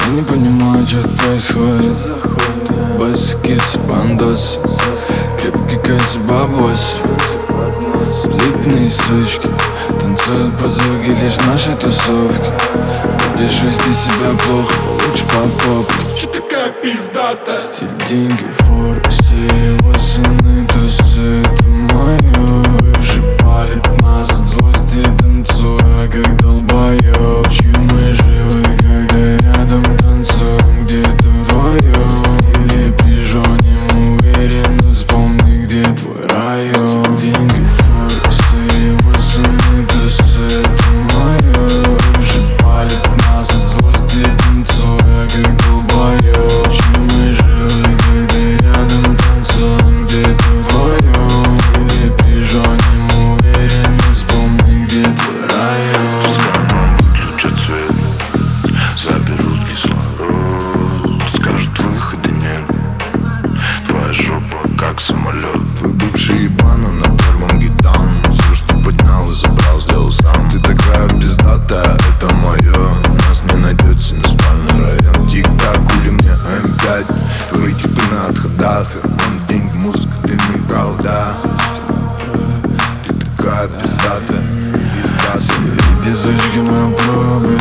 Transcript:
не понимаю, что происходит. Басикис, бандос, крепкий кэс, бабос. Элитные сучки танцуют под звуки лишь нашей тусовки. Будешь вести себя плохо, получишь по попке. Че такая пиздата? Стиль, деньги, фор, все его сыны тусы. Это моё. Бывший палит нас от злости, танцуя как долбоёб. Почему мы живы, когда рядом танцуем? Где-то вдвоем. В стиле прижоним, уверенно вспомни, где твой район. Деньги, фор, все его сыны тусы. Это моё. Бывший палит нас от злости, танцуя как долбоёб. Почему мы живы, когда рядом танцуем? Где-то вдвоем. В стиле прижоним, уверенно вспомни, где твой район. С карман выключат свет, заберут кислород. Скажут, выхода нет, твоя жопа как самолет. Твой бывший ебана на первом гитан. Все, что поднял и забрал, сделал сам. Ты такая пиздатая, это мое. Нас не найдется, на спальный район. Тик-так, хули мне М5. Твои типы на отходах. Фермон, деньги, музыка, дымы, правда. Ты такая пиздатая, пиздатая. Эти сучки на пробе.